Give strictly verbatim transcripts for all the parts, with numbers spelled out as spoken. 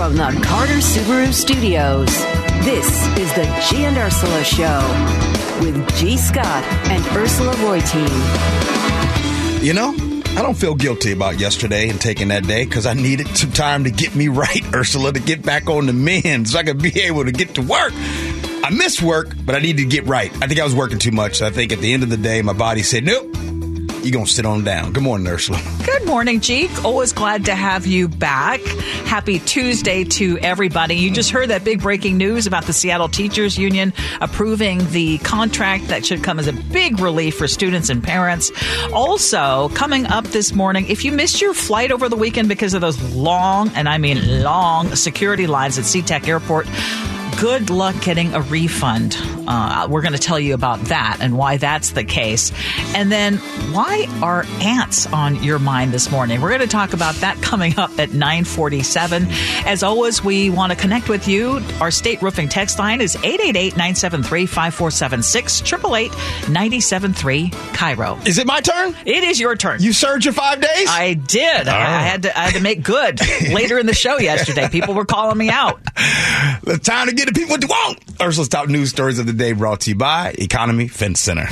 from the Carter Subaru Studios, this is the G and Ursula Show with G. Scott and Ursula Reutin. You know, I don't feel guilty about yesterday and taking that day because I needed some time to get me right, Ursula, to get back on the mend so I could be able to get to work. I missed work, but I needed to get right. I think I was working too much. I think at the end of the day, my body said, nope, you're going to sit on down. Good morning, Ursula. Good morning, G. Always glad to have you back. Happy Tuesday to everybody. You just heard that big breaking news about the Seattle Teachers Union approving the contract that should come as a big relief for students and parents. Also, coming up this morning, if you missed your flight over the weekend because of those long, and I mean long, security lines at SeaTac Airport, good luck getting a refund. Uh, we're going to tell you about that and why that's the case. And then why are ants on your mind this morning? We're going to talk about that coming up at nine forty-seven. As always, we want to connect with you. Our state roofing text line is eight eight eight, nine seven three, five four seven six, eight eight eight, nine seven three, Cairo. Is it my turn? It is your turn. You served your five days? I did. Oh. I had to I had to make good later in the show yesterday. People were calling me out. It's time to get the people what they want. Ursula's top news stories of the day brought to you by Economy Fence Center.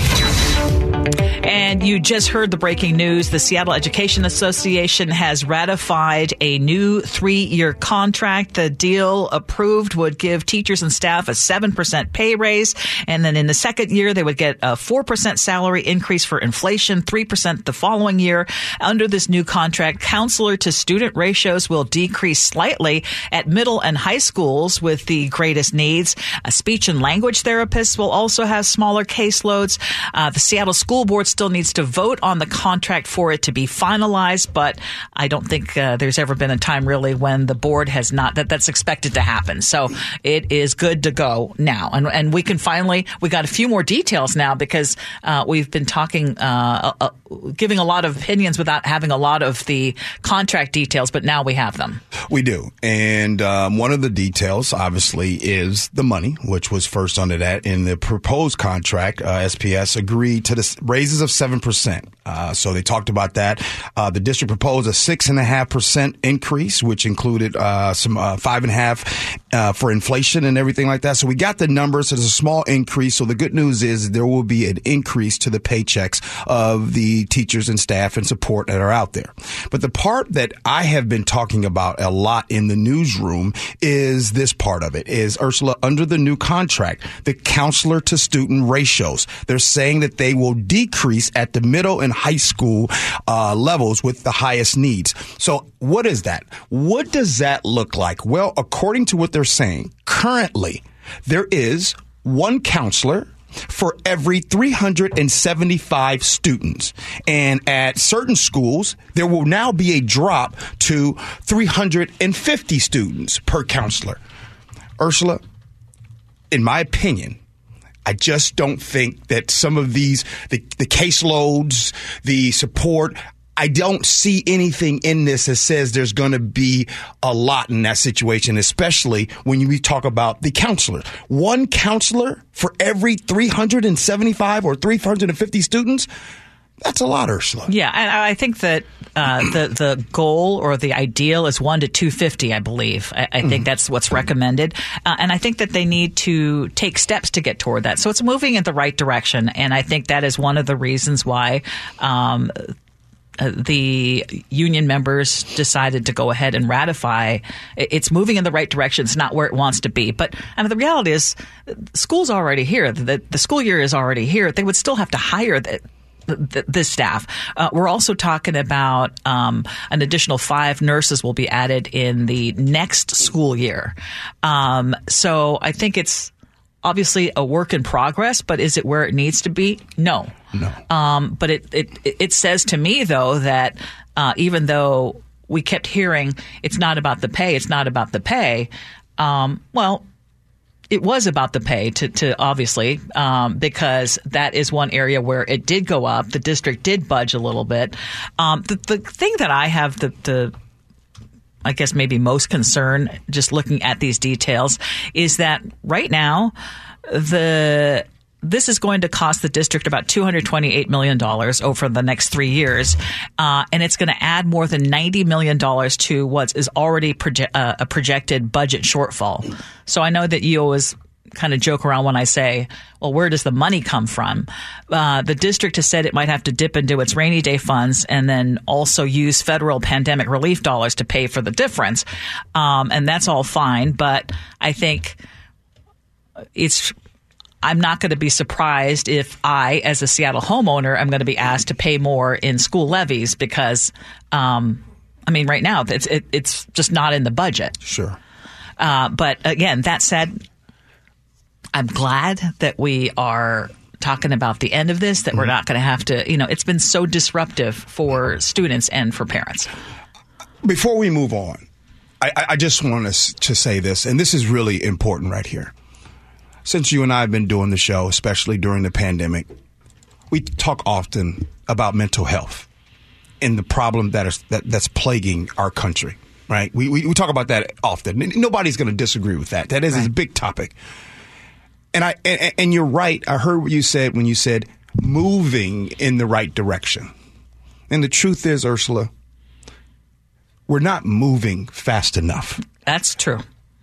And you just heard the breaking news. The Seattle Education Association has ratified a new three-year contract. The deal approved would give teachers and staff a seven percent pay raise. And then in the second year, they would get a four percent salary increase for inflation, three percent the following year. Under this new contract, counselor-to-student ratios will decrease slightly at middle and high schools with the greatest needs. A speech and language therapists will also have smaller caseloads. Uh, the Seattle School Board still needs to vote on the contract for it to be finalized, but I don't think uh, there's ever been a time really when the board has not, that that's expected to happen. So it is good to go now. And, and we can finally, we got a few more details now because uh, we've been talking, uh, uh, giving a lot of opinions without having a lot of the contract details, but now we have them. We do. And um, one of the details, obviously, is the money, which was first under that. In the proposed contract, uh, S P S agreed to the raises of seven percent. Uh, so they talked about that. Uh, the district proposed a six point five percent increase, which included uh, some uh, five point five percent uh, for inflation and everything like that. So we got the numbers. So there's a small increase. So the good news is there will be an increase to the paychecks of the teachers and staff and support that are out there. But the part that I have been talking about a lot in the newsroom is this part of it, is, Ursula, under the new contract, the counselor to student ratios. They're saying that they will decrease at the middle and high school uh, levels with the highest needs. So what is that? What does that look like? Well, according to what they're saying, currently there is one counselor for every three hundred seventy-five students. And at certain schools, there will now be a drop to three hundred fifty students per counselor. Ursula, in my opinion, I just don't think that some of these, the, the caseloads, the support, I don't see anything in this that says there's going to be a lot in that situation, especially when we talk about the counselor. One counselor for every three hundred seventy-five or three hundred fifty students? That's a lot, Ursula. Yeah, and I think that uh, the the goal or the ideal is one to two fifty. I believe. I, I think mm. that's what's recommended, uh, and I think that they need to take steps to get toward that. So it's moving in the right direction, and I think that is one of the reasons why. Um, Uh, the union members decided to go ahead and ratify. It's moving in the right direction. It's not where it wants to be. But I mean, the reality is school's already here. The, the school year is already here. They would still have to hire the, the, this staff. Uh, we're also talking about um, an additional five nurses will be added in the next school year. Um, so I think it's obviously a work in progress, but is it where it needs to be? No. No. Um, but it, it it says to me, though, that uh, even though we kept hearing it's not about the pay, it's not about the pay, um, well, it was about the pay, to, to obviously, um, because that is one area where it did go up. The district did budge a little bit. Um, the, the thing that I have the, the I guess maybe most concern just looking at these details is that right now the this is going to cost the district about two hundred twenty-eight million dollars over the next three years. Uh, and it's going to add more than ninety million dollars to what is already proje- uh, a projected budget shortfall. So I know that you always kind of joke around when I say, well, where does the money come from? Uh, the district has said it might have to dip into its rainy day funds and then also use federal pandemic relief dollars to pay for the difference. Um, and that's all fine. But I think it's, I'm not going to be surprised if I, as a Seattle homeowner, I'm going to be asked to pay more in school levies because, um, I mean, right now it's, it, it's just not in the budget. Sure. Uh, but again, that said, I'm glad that we are talking about the end of this, that mm-hmm. we're not going to have to, you know, it's been so disruptive for students and for parents. Before we move on, I, I just want us to say this, and this is really important right here. Since you and I have been doing the show, especially during the pandemic, we talk often about mental health and the problem that is that, that's plaguing our country, right? We, we, we talk about that often. Nobody's going to disagree with that. That is right. a big topic. And I and, and you're right. I heard what you said when you said moving in the right direction. And the truth is, Ursula, we're not moving fast enough. That's true.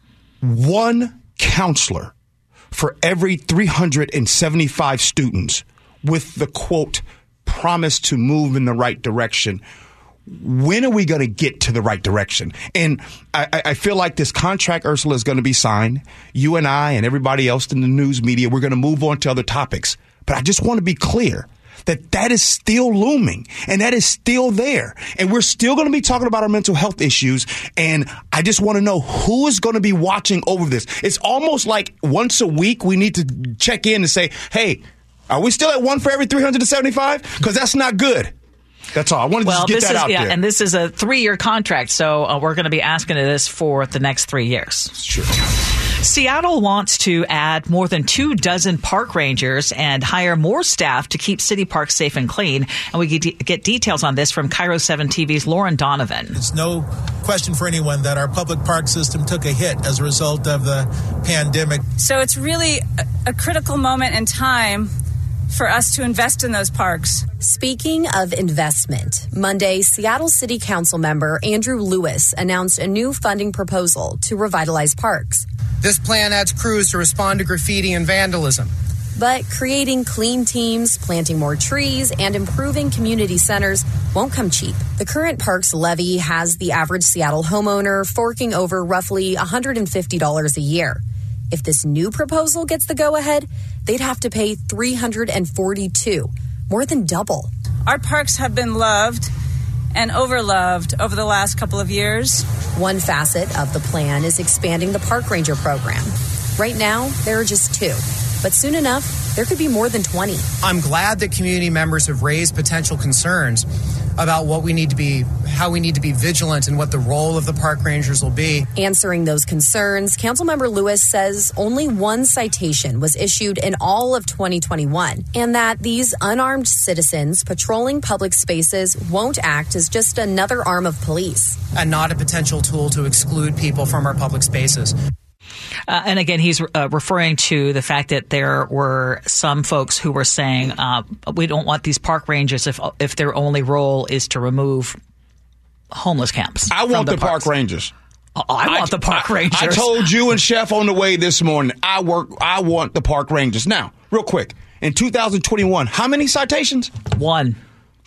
One counselor for every three hundred seventy-five students with the, quote, promise to move in the right direction. When are we going to get to the right direction? And I, I feel like this contract, Ursula, is going to be signed. You and I and everybody else in the news media, we're going to move on to other topics. But I just want to be clear that that is still looming and that is still there. And we're still going to be talking about our mental health issues. And I just want to know who is going to be watching over this. It's almost like once a week we need to check in and say, hey, are we still at one for every three hundred seventy-five? Because that's not good. That's all. I wanted well, to just get that is, out yeah, there. And this is a three-year contract, so uh, we're going to be asking this for the next three years. It's true. Seattle wants to add more than two dozen park rangers and hire more staff to keep city parks safe and clean. And we get details on this from Cairo seven T V's Lauren Donovan. It's no question for anyone that our public park system took a hit as a result of the pandemic. So it's really a, a critical moment in time for us to invest in those parks. Speaking of investment, Monday, Seattle City Council member Andrew Lewis announced a new funding proposal to revitalize parks. This plan adds crews to respond to graffiti and vandalism. But creating clean teams, planting more trees, and improving community centers won't come cheap. The current parks levy has the average Seattle homeowner forking over roughly one hundred fifty dollars a year. If this new proposal gets the go-ahead, they'd have to pay three hundred forty-two dollars, more than double. Our parks have been loved and overloved over the last couple of years. One facet of the plan is expanding the park ranger program. Right now, there are just two, but soon enough, there could be more than twenty. I'm glad that community members have raised potential concerns about what we need to be, how we need to be vigilant and what the role of the park rangers will be. Answering those concerns, Councilmember Lewis says only one citation was issued in all of twenty twenty-one, and that these unarmed citizens patrolling public spaces won't act as just another arm of police. And not a potential tool to exclude people from our public spaces. Uh, and again, he's uh, referring to the fact that there were some folks who were saying, uh, we don't want these park rangers if if their only role is to remove homeless camps. I want the, the park rangers. Oh, I want I, the park rangers. I, I told you and Chef on the way this morning, I work. I want the park rangers. Now, real quick, in two thousand twenty-one, how many citations? One.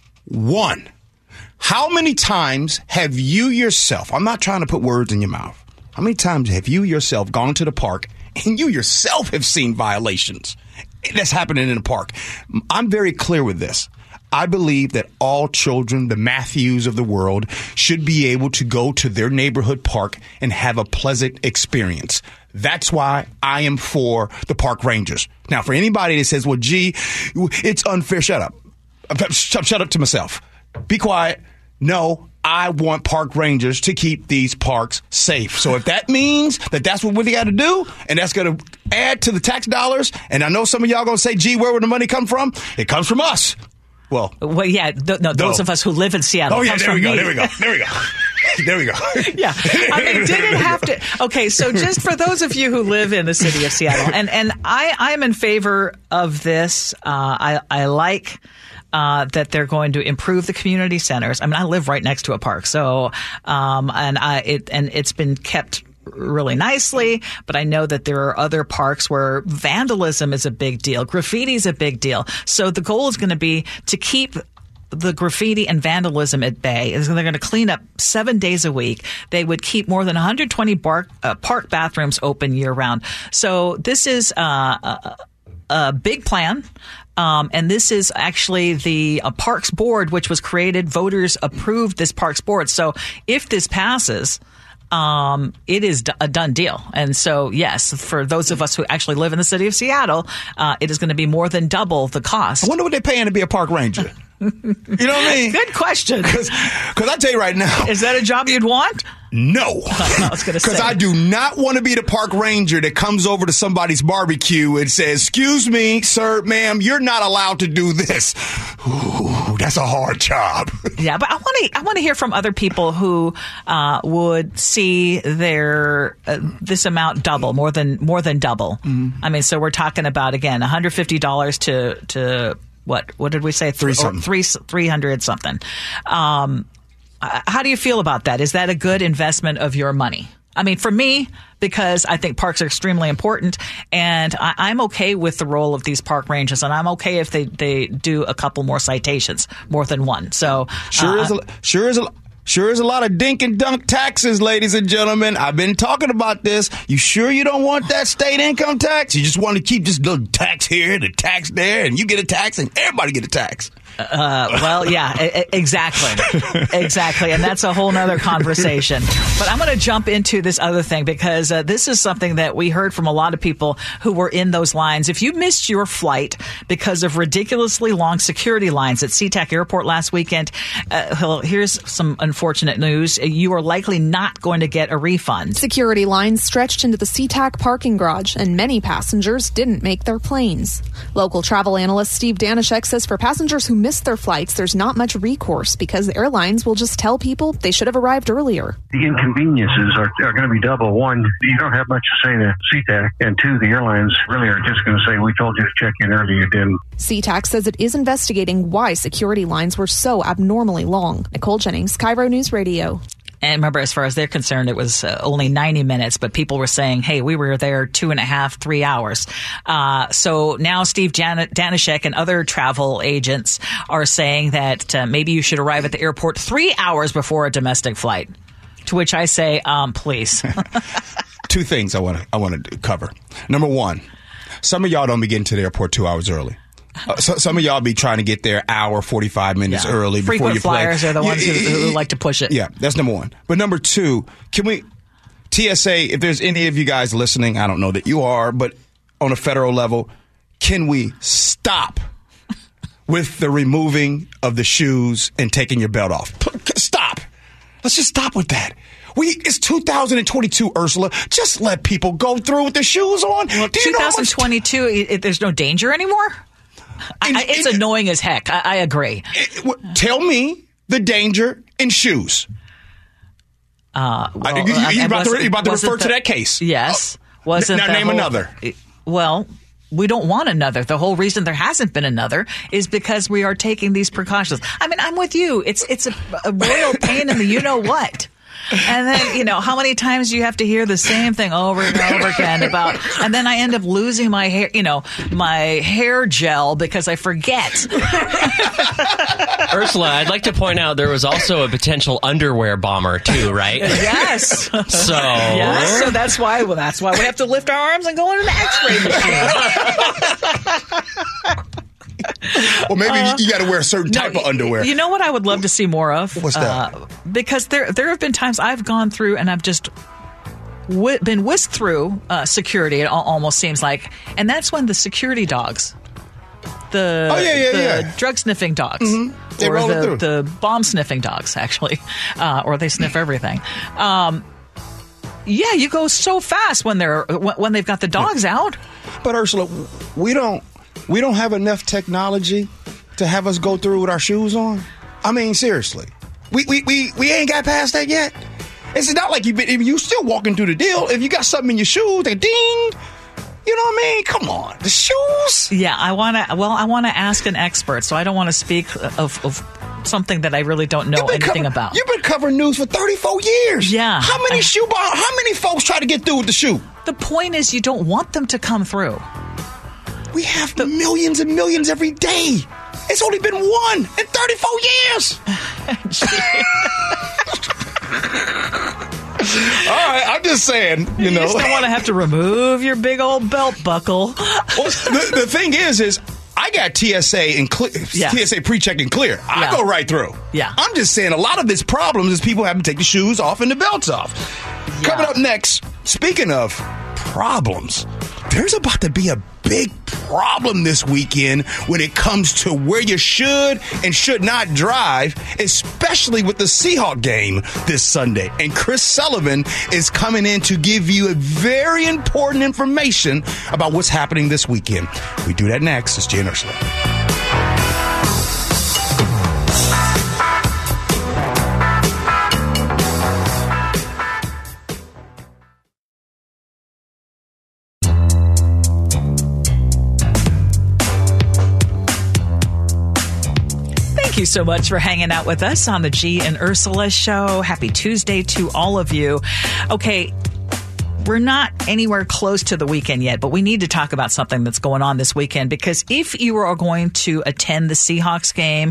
One. How many times have you yourself, I'm not trying to put words in your mouth, how many times have you yourself gone to the park and you yourself have seen violations that's happening in the park? I'm very clear with this. I believe that all children, the Matthews of the world, should be able to go to their neighborhood park and have a pleasant experience. That's why I am for the park rangers. Now, for anybody that says, well, gee, it's unfair, shut up. Shut up to myself. Be quiet. No, I want park rangers to keep these parks safe. So if that means that that's what we got to do, and that's going to add to the tax dollars, and I know some of y'all going to say, gee, where would the money come from? It comes from us. Well, well yeah, th- no, those no. of us who live in Seattle. Oh, yeah, comes there from we go, me. there we go, there we go. There we go. Yeah. I mean, did it have to? Okay, so just for those of you who live in the city of Seattle, and, and I, I'm in favor of this. Uh, I, I like uh, that they're going to improve the community centers. I mean, I live right next to a park, so um, and I it and it's been kept really nicely, but I know that there are other parks where vandalism is a big deal. Graffiti is a big deal. So the goal is going to be to keep the graffiti and vandalism at bay. They're going to clean up seven days a week. They would keep more than one hundred twenty bar, uh, park bathrooms open year round. So this is uh, a, a big plan. Um, and this is actually the uh, Parks Board, which was created. Voters approved this Parks Board. So if this passes, Um, it is a done deal. And so, yes, for those of us who actually live in the city of Seattle, uh, it is going to be more than double the cost. I wonder what they're paying to be a park ranger. You know what I mean? Good question. Because I tell you right now. Is that a job you'd want? No. I was going to say. Because I do not want to be the park ranger that comes over to somebody's barbecue and says, excuse me, sir, ma'am, you're not allowed to do this. Ooh, that's a hard job. Yeah, but I want to I want to hear from other people who uh, would see their uh, this amount double, more than more than double. Mm-hmm. I mean, so we're talking about, again, one hundred fifty dollars to to what what did we say? Three something. Three three hundred something. Um, how do you feel about that? Is that a good investment of your money? I mean, for me, because I think parks are extremely important, and I, I'm okay with the role of these park rangers, and I'm okay if they, they do a couple more citations, more than one. So sure uh, is a, sure is a, sure is a lot of dink and dunk taxes, ladies and gentlemen. I've been talking about this. You sure you don't want that state income tax? You just want to keep this little tax here and a tax there, and you get a tax, and everybody get a tax. Uh, well, yeah, I- exactly. Exactly. And that's a whole nother conversation. But I'm going to jump into this other thing because uh, this is something that we heard from a lot of people who were in those lines. If you missed your flight because of ridiculously long security lines at SeaTac Airport last weekend, uh, here's some unfortunate news. You are likely not going to get a refund. Security lines stretched into the SeaTac parking garage, and many passengers didn't make their planes. Local travel analyst Steve Danishek says for passengers who missed their flights, there's not much recourse because the airlines will just tell people they should have arrived earlier. The inconveniences are, are going to be double. One, you don't have much to say to SeaTac, and two, the airlines really are just going to say, we told you to check in early, you didn't. SeaTac says it is investigating why security lines were so abnormally long. Nicole Jennings, Cairo News Radio. And remember, as far as they're concerned, it was uh, only ninety minutes, but people were saying, hey, we were there two and a half, three hours. Uh, so now Steve Jan- Danishek and other travel agents are saying that uh, maybe you should arrive at the airport three hours before a domestic flight, to which I say, um, please. Two things I want to I want to cover. Number one, some of y'all don't be getting to the airport two hours early. Uh, so, some of y'all be trying to get there hour, forty-five minutes yeah. early before Frequent you play. flyers are the ones who, who like to push it. Yeah, that's number one. But number two, can we, T S A, if there's any of you guys listening, I don't know that you are, but on a federal level, can we stop with the removing of the shoes and taking your belt off? Stop. Let's just stop with that. We It's two thousand twenty-two, Ursula. Just let people go through with their shoes on. Well, twenty twenty-two, it, it, there's no danger anymore? In, I, it's in, annoying as heck. I, I agree. It, w- tell me the danger in shoes. Uh, well, uh, you, you, you about to, you about to refer the, to that case? Yes. Wasn't now name whole, another. Well, we don't want another. The whole reason there hasn't been another is because we are taking these precautions. I mean, I'm with you. It's it's a, a royal pain in the you know what. And then, you know, how many times do you have to hear the same thing over and over again about, and then I end up losing my hair, you know, my hair gel because I forget. Ursula, I'd like to point out there was also a potential underwear bomber too, right? Yes. So, yes. So that's why, well, that's why we have to lift our arms and go into the X-ray machine. Well, maybe uh, you got to wear a certain no, type of underwear. You know what I would love to see more of? What's that? Uh, because there there have been times I've gone through and I've just wh- been whisked through uh, security, it al- almost seems like. And that's when the security dogs, the, oh, yeah, yeah, the yeah. drug-sniffing dogs, mm-hmm. they or roll the, it through. the bomb-sniffing dogs, actually, uh, or they sniff everything. Um, yeah, you go so fast when they're when they've got the dogs out. But Ursula, we don't. We don't have enough technology to have us go through with our shoes on. I mean, seriously. We we we, we ain't got past that yet. It's not like you've been, if you still walking through the deal. If you got something in your shoes, they ding. You know what I mean? Come on. The shoes? Yeah, I want to, well, I want to ask an expert, so I don't want to speak of, of something that I really don't know anything covering, about. You've been covering news for thirty-four years. Yeah. How many I, shoe bar, how many folks try to get through with the shoe? The point is you don't want them to come through. We have the millions and millions every day. It's only been one in thirty-four years. All right, I'm just saying, you, you know. just don't want to have to remove your big old belt buckle. Well, the, the thing is, is I got T S A and clear, yeah. T S A pre-check and clear. I yeah. go right through. Yeah. I'm just saying a lot of this problems is people having to take the shoes off and the belts off. Yeah. Coming up next, speaking of problems, there's about to be a big problem this weekend when it comes to where you should and should not drive, especially with the Seahawks game this Sunday. And Chris Sullivan is coming in to give you a very important information about what's happening this weekend. We do that next. It's Jay and Ursula. Thank you so much for hanging out with us on the G and Ursula show. Happy Tuesday to all of you. Okay, we're not anywhere close to the weekend yet, but we need to talk about something that's going on this weekend, because if you are going to attend the Seahawks game,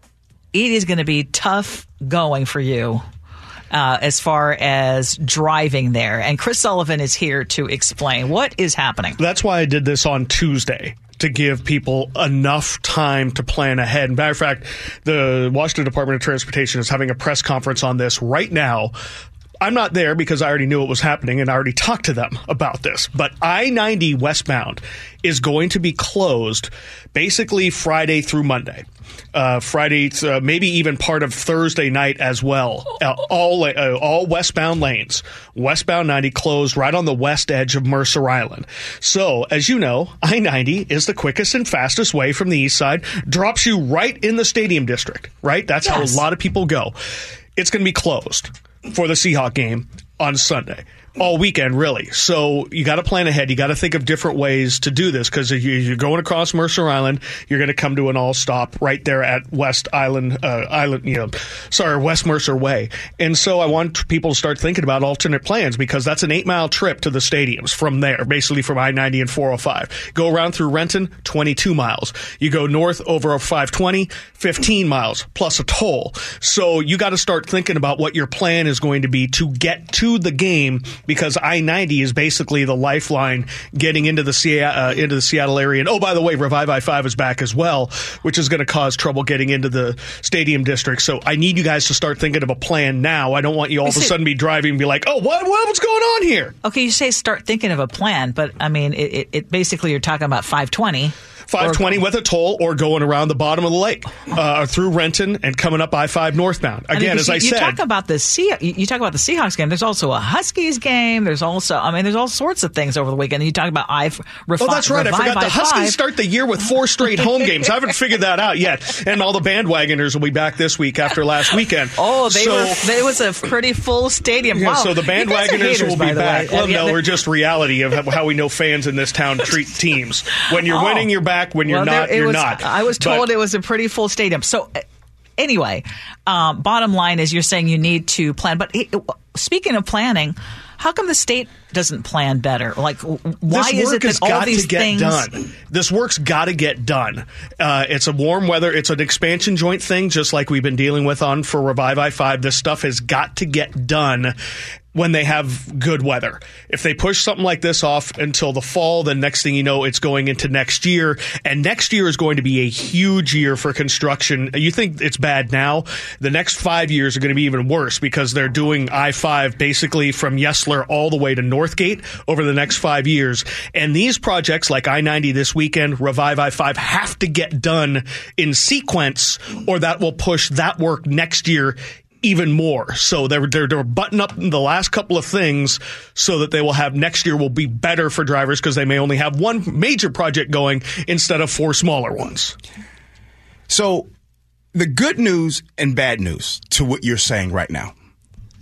it is going to be tough going for you uh, as far as driving there. And Chris Sullivan is here to explain what is happening. That's why I did this on Tuesday, to give people enough time to plan ahead. Matter of fact, the Washington Department of Transportation is having a press conference on this right now. I'm not there because I already knew it was happening and I already talked to them about this. But I ninety westbound is going to be closed basically Friday through Monday. Uh, Friday, uh, maybe even part of Thursday night as well. Uh, all uh, all westbound lanes. Westbound ninety closed right on the west edge of Mercer Island. So, as you know, I ninety is the quickest and fastest way from the east side. Drops you right in the stadium district, right? That's yes. how a lot of people go. It's going to be closed for the Seahawks game on Sunday. All weekend, really. So you got to plan ahead. You got to think of different ways to do this, because if you're going across Mercer Island, you're going to come to an all stop right there at West Island, uh, Island, you know, sorry, West Mercer Way. And so I want people to start thinking about alternate plans, because that's an eight mile trip to the stadiums from there, basically from I ninety and four oh five. Go around through Renton, twenty-two miles. You go north over five twenty, fifteen miles plus a toll. So you got to start thinking about what your plan is going to be to get to the game, because I ninety is basically the lifeline getting into the Se- uh, into the Seattle area. And oh, by the way, Revive I five is back as well, which is going to cause trouble getting into the stadium district. So I need you guys to start thinking of a plan now. I don't want you all of a sudden be driving and be like, oh, what, what what's going on here? Okay, you say start thinking of a plan, but I mean, it, it, it basically you're talking about five twenty. five twenty or, with a toll, or going around the bottom of the lake uh, through Renton and coming up I five northbound. Again, I mean, as you, I you said, talk about the Se- you talk about the Seahawks game. There's also a Huskies game. There's also, I mean, there's all sorts of things over the weekend. You talk about I. Refi- oh, that's right. I forgot the Huskies start the year with four straight home games. I haven't figured that out yet. And all the bandwagoners will be back this week after last weekend. Oh, they so, were. It was a pretty full stadium. Yeah, wow. So the bandwagoners haters, will be back. Well, yeah, no, we're just reality of how we know fans in this town treat teams. When you're oh. winning, you're back. When you're well, not, you're was, not. I was told but, it was a pretty full stadium. So anyway, um, bottom line is you're saying you need to plan. But it, speaking of planning, how come the state doesn't plan better? Like, why is it that all these things... Done. This work's got to get done. Uh, it's a warm weather. It's an expansion joint thing, just like we've been dealing with on for Revive I five. This stuff has got to get done when they have good weather. If they push something like this off until the fall, then next thing you know, it's going into next year. And next year is going to be a huge year for construction. You think it's bad now? The next five years are going to be even worse, because they're doing I five basically from Yesler all the way to Northgate over the next five years. And these projects like I ninety this weekend, Revive I five, have to get done in sequence, or that will push that work next year even more. So they're, they're, they're buttoning up the last couple of things so that they will have next year will be better for drivers, because they may only have one major project going instead of four smaller ones. So the good news and bad news to what you're saying right now.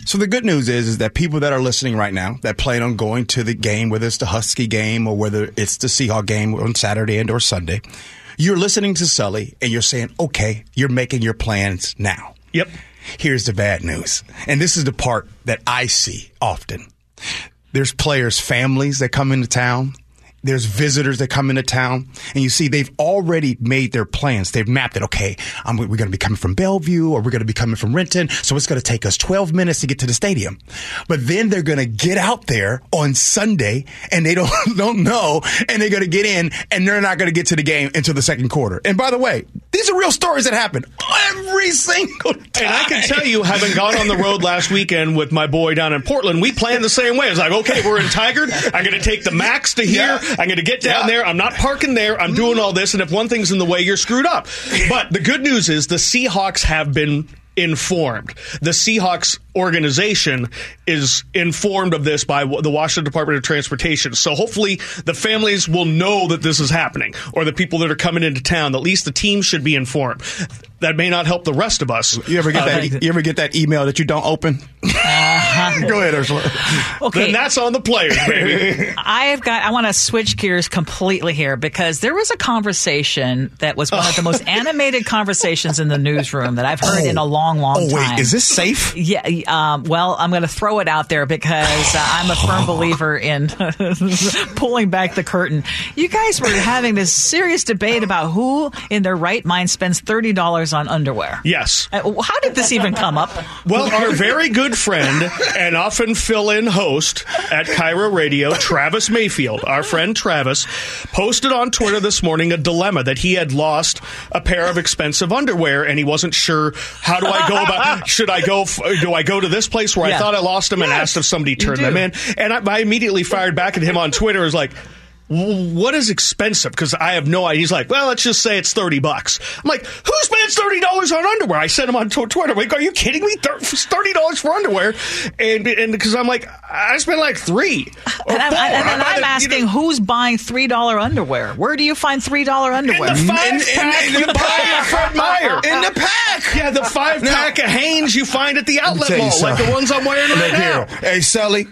So the good news is, is that people that are listening right now that plan on going to the game, whether it's the Husky game or whether it's the Seahawk game on Saturday and or Sunday, you're listening to Sully and you're saying, okay, you're making your plans now. Yep. Here's the bad news. And this is the part that I see often. There's players' families that come into town. There's visitors that come into town, and you see they've already made their plans. They've mapped it. Okay, um, we're going to be coming from Bellevue, or we're going to be coming from Renton, so it's going to take us twelve minutes to get to the stadium. But then they're going to get out there on Sunday, and they don't don't know, and they're going to get in, and they're not going to get to the game until the second quarter. And by the way, these are real stories that happen every single time. And I can tell you, having gone on the road last weekend with my boy down in Portland, we planned the same way. It's like, okay, we're in Tigard. I'm going to take the Max to here. Yeah. I'm going to get down yeah. there. I'm not parking there. I'm doing all this. And if one thing's in the way, you're screwed up. But the good news is the Seahawks have been informed. The Seahawks organization is informed of this by the Washington Department of Transportation. So hopefully the families will know that this is happening, or the people that are coming into town. At least the team should be informed. That may not help the rest of us. You ever get uh, that? You ever get that email that you don't open? Uh-huh. Go ahead, Ursula. Okay, then that's on the players, baby. I've got. I want to switch gears completely here because there was a conversation that was one of the most animated conversations in the newsroom that I've heard oh. in a long, long oh, time. Wait, is this safe? Yeah. Um, well, I'm going to throw it out there because uh, I'm a firm believer in pulling back the curtain. You guys were having this serious debate about who in their right mind spends thirty dollars on underwear. Yes. Uh, how did this even come up? Well, our very good friend and often fill-in host at Cairo Radio, Travis Mayfield, our friend Travis, posted on Twitter this morning a dilemma that he had lost a pair of expensive underwear and he wasn't sure, how do I go about, should I go, do I go to this place where yeah. I thought I lost them yes, and asked if somebody turned them in? And I, I immediately fired back at him on Twitter. I was like, what is expensive? Because I have no idea. He's like, well, let's just say it's thirty bucks. I'm like, who spends thirty dollars on underwear? I sent him on t- Twitter. I'm like, are you kidding me? thirty dollars for underwear? And and because I'm like, I spent like three. And, I'm, and then I'm, I'm asking, you know, who's buying three dollars underwear? Where do you find three dollars underwear? In the five in, pack in, in, in you buy at Fred Meyer. In the pack. Yeah, the five now, pack of Hanes you find at the outlet mall, like the ones I'm wearing right now. Hey, Sully.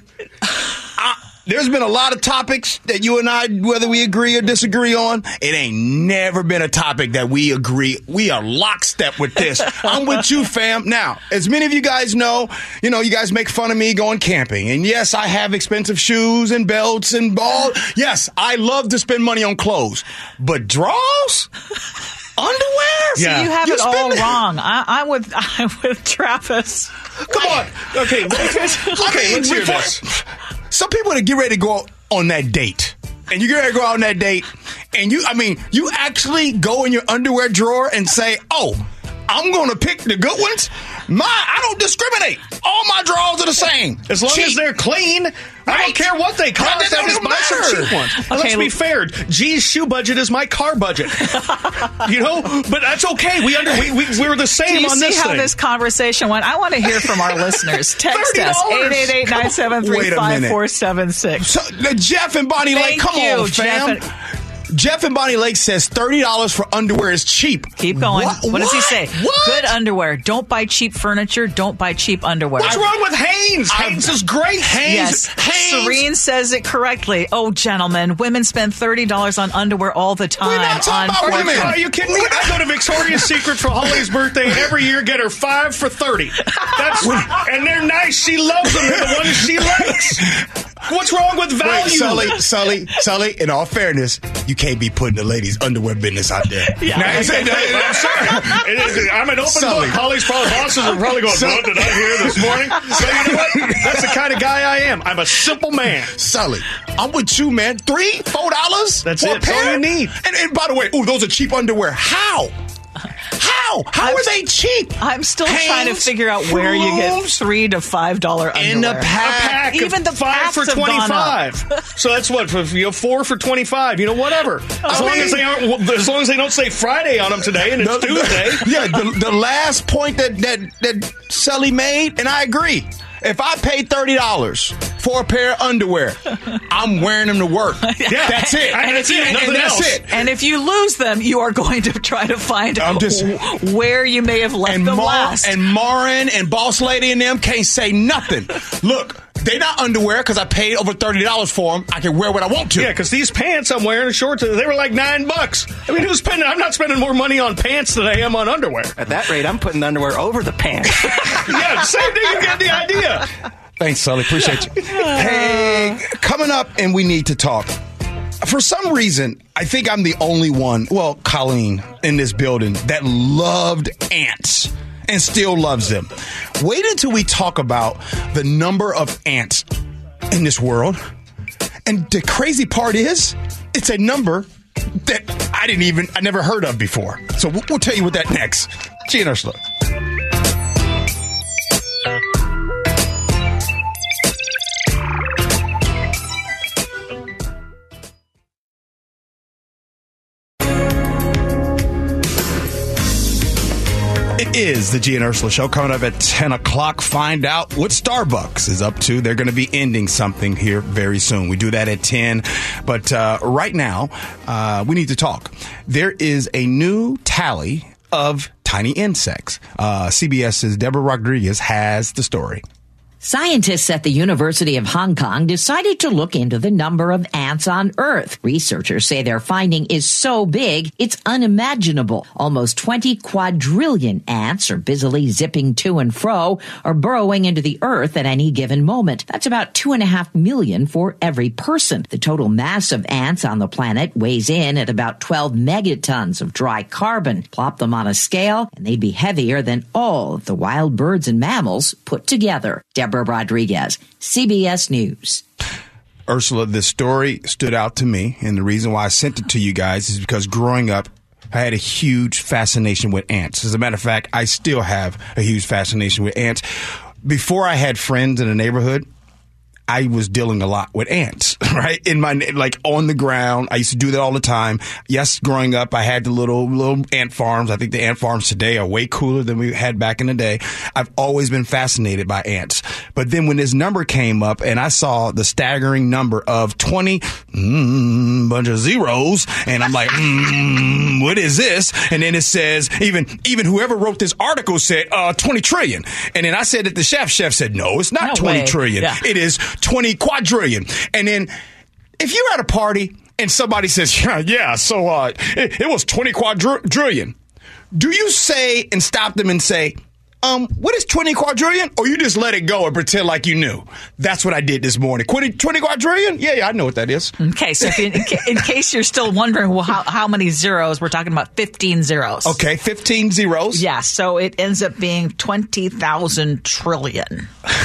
There's been a lot of topics that you and I, whether we agree or disagree on, it ain't never been a topic that we agree. We are lockstep with this. I'm with you, fam. Now, as many of you guys know, you know, you guys make fun of me going camping. And yes, I have expensive shoes and belts and ball. Yes, I love to spend money on clothes. But draws? Underwear? So yeah. you have you it all it. wrong. I, I'm with I'm with Travis. Come on. Okay, okay, I mean, let's hear this. Some people that get ready to go on that date, and you get ready to go out on that date, and you, I mean, you actually go in your underwear drawer and say, oh, I'm going to pick the good ones. My, I don't discriminate. All my drawers are the same. As long cheap. as they're clean, right. I don't care what they cost. I just buy some cheap ones. Okay, let's be fair. G's shoe budget is my car budget. You know, but that's okay. We under we we we're the same Do you on see this how thing. this conversation went? I want to hear from our listeners. Text us eight eight eight, nine seven three, five four seven six. So, uh, Jeff and Bonnie Lake, come you, on, fam. Jeff and- Jeff and Bonnie Lake says thirty dollars for underwear is cheap. Keep going. What, what does he say? What? Good underwear. Don't buy cheap furniture. Don't buy cheap underwear. What's wrong with Hanes? Hanes is great. Hanes. Yes. Hanes. Serene says it correctly. Oh, gentlemen, women spend thirty dollars on underwear all the time. We're not talking about women. Are you kidding me? I go to Victoria's Secret for Holly's birthday every year, get her five for thirty. That's and they're nice. She loves them. They're the ones she likes. What's wrong with value? Wait, Sully, Sully, Sully, in all fairness, you can't be putting the ladies' underwear business out there. Yeah. Now, I'm sorry. I'm an open Sully. book. Holly's probably bosses are probably going, what did I hear this morning? So you know what? That's the kind of guy I am. I'm a simple man. Sully, I'm with you, man. Three, four dollars? That's it. That's all you need. And, and by the way, ooh, those are cheap underwear. How? How? How I'm, are they cheap? I'm still Hanes, trying to figure out where you get three to five dollar underwear. In a pack. A pack Even the five for twenty-five. So that's what for, you know, four for twenty-five. You know, whatever. As I long mean, as they aren't, as long as they don't say Friday on them today and it's the, Tuesday. The, yeah, the, the last point that that that Sully made, and I agree. If I pay thirty dollars for a pair of underwear, I'm wearing them to work. Yeah, that's it. And, that's it. it. Nothing and that's else. it. And if you lose them, you are going to try to find I'm just, w- where you may have left and them Mar- last. And Marin and Boss Lady and them can't say nothing. Look, they not underwear because I paid over thirty dollars for them. I can wear what I want to. Yeah, because these pants I'm wearing, shorts, they were like nine bucks. I mean, who's spending? I'm not spending more money on pants than I am on underwear. At that rate, I'm putting the underwear over the pants. Yeah, same thing. You get the idea. Thanks, Sully. Appreciate you. Hey, coming up, and we need to talk. For some reason, I think I'm the only one, well, Colleen, in this building that loved ants and still loves them. Wait until we talk about the number of ants in this world. And the crazy part is, it's a number that I didn't even, I never heard of before. So we'll, we'll tell you what that next. G and Ursula. It is the G and Ursula Show coming up at ten o'clock. Find out what Starbucks is up to. They're going to be ending something here very soon. We do that at ten. But uh, right now, uh, we need to talk. There is a new tally of tiny insects. Uh, CBS's Deborah Rodriguez has the story. Scientists at the University of Hong Kong decided to look into the number of ants on Earth. Researchers say their finding is so big, it's unimaginable. Almost twenty quadrillion ants are busily zipping to and fro or burrowing into the Earth at any given moment. That's about two and a half million for every person. The total mass of ants on the planet weighs in at about twelve megatons of dry carbon. Plop them on a scale, and they'd be heavier than all of the wild birds and mammals put together. Deborah Rodriguez, C B S News. Ursula, this story stood out to me, and the reason why I sent it to you guys is because growing up, I had a huge fascination with ants. As a matter of fact, I still have a huge fascination with ants. Before I had friends in the neighborhood, I was dealing a lot with ants, right? In my, like on the ground. I used to do that all the time. Yes, growing up, I had the little, little ant farms. I think the ant farms today are way cooler than we had back in the day. I've always been fascinated by ants. But then when this number came up and I saw the staggering number of twenty, mm, bunch of zeros, and I'm like, mm, what is this? And then it says, even, even whoever wrote this article said, uh, twenty trillion. And then I said that the chef, chef said, no, it's not No twenty way. trillion. Yeah. It is twenty quadrillion. And then if you're at a party and somebody says, yeah, yeah so uh, it, it was twenty quadrillion, do you say and stop them and say, um, what is twenty quadrillion? Or you just let it go and pretend like you knew? That's what I did this morning. twenty, twenty quadrillion? Yeah, yeah, I know what that is. Okay, so if you, in, ca- in case you're still wondering well, how, how many zeros, we're talking about fifteen zeros. Okay, fifteen zeros. Yeah, so it ends up being twenty thousand trillion.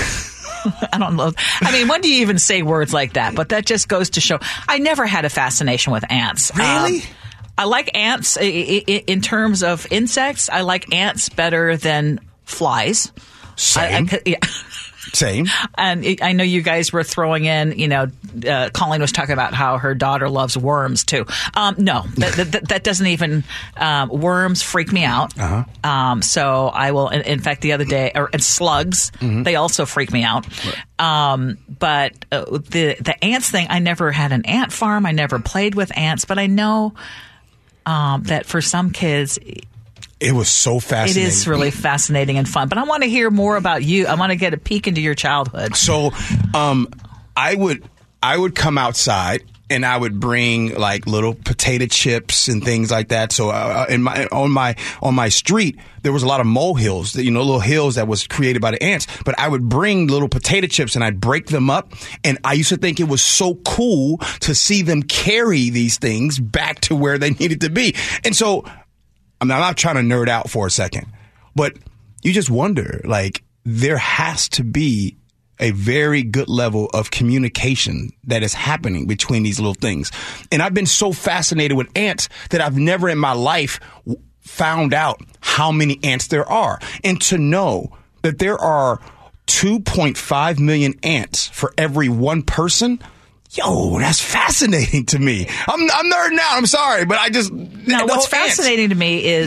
I don't know. I mean, when do you even say words like that? But that just goes to show I never had a fascination with ants. Really? Um, I like ants I- I- in terms of insects. I like ants better than flies. Same. I, I, yeah. Same. And it, I know you guys were throwing in, you know, uh, Colleen was talking about how her daughter loves worms too. Um, no, that, that, that doesn't even, um, worms freak me out. Uh-huh. Um, so I will, in, in fact, the other day, or and slugs, Mm-hmm. they also freak me out. Right. Um, but uh, the, the ants thing, I never had an ant farm. I never played with ants, but I know, um, that for some kids, It was so fascinating. it is really fascinating and fun. But I want to hear more about you. I want to get a peek into your childhood. So, um, I would I would come outside and I would bring like little potato chips and things like that. So, uh, in my on my on my street there was a lot of molehills, you know, little hills that was created by the ants. But I would bring little potato chips and I'd break them up, and I used to think it was so cool to see them carry these things back to where they needed to be. And so, I mean, I'm not trying to nerd out for a second, but you just wonder, like, there has to be a very good level of communication that is happening between these little things. And I've been so fascinated with ants that I've never in my life found out how many ants there are. And to know that there are two point five million ants for every one person, yo, that's fascinating to me. I'm, I'm nerding out. I'm sorry, but I just... Now, what's fascinating to me is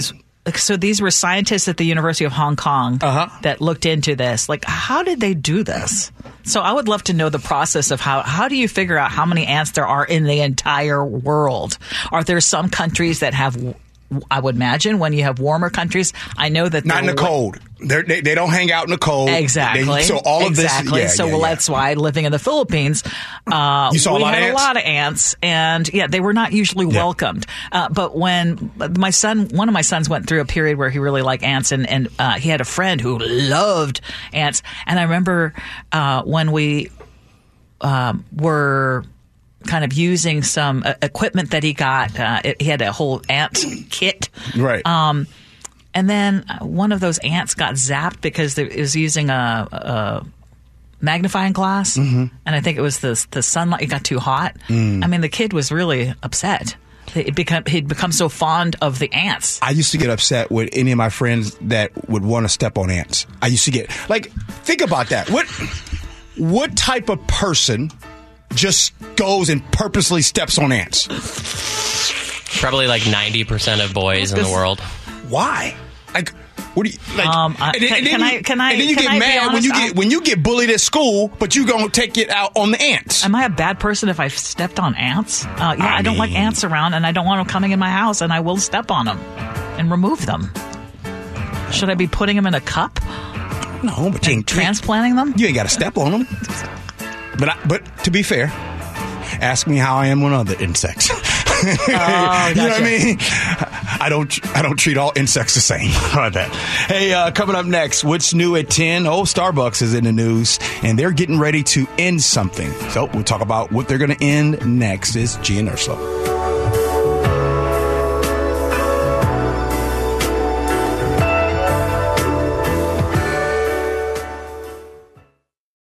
so these were scientists at the University of Hong Kong uh-huh. that looked into this. Like, how did they do this? So I would love to know the process of how, how do you figure out how many ants there are in the entire world? Are there some countries that have, I would imagine when you have warmer countries, I know that not in the cold. They're, they they don't hang out in the cold. Exactly. They, so all of exactly. this. Yeah, so yeah, well, yeah. that's why living in the Philippines, uh, you saw we a lot had of ants? a lot of ants, and yeah, they were not usually Yeah. welcomed. Uh, but when my son, one of my sons, went through a period where he really liked ants, and and uh, he had a friend who loved ants, and I remember uh, when we um, were kind of using some uh, equipment that he got. Uh, it, he had a whole ant kit, right? Um, and then one of those ants got zapped because it was using a, a magnifying glass, mm-hmm. and I think it was the the sunlight. It got too hot. Mm. I mean, the kid was really upset. It become, he'd become so fond of the ants. I used to get upset with any of my friends that would want to step on ants. I used to get like, think about that. What what type of person just goes and purposely steps on ants? Probably like ninety percent of boys in the world. Why? Like, what do you like? Um, uh, and then, can, and then can you, I? Can I? And then you can get I be mad when honest? you get I'm- when you get bullied at school, but you gonna take it out on the ants. Am I a bad person if I've stepped on ants? Uh, yeah, I, I don't like mean- ants around, and I don't want them coming in my house, and I will step on them and remove them. Should I be putting them in a cup? No, but you ain't transplanting them. You ain't got to step on them. But I, but to be fair, ask me how I am with other insects. Oh, You know what gotcha. I mean? I don't. I don't treat all insects the same. How about that? Hey, uh, coming up next, what's new at ten? Oh, Starbucks is in the news, and they're getting ready to end something. So we'll talk about what they're going to end next. Is G and Ursula.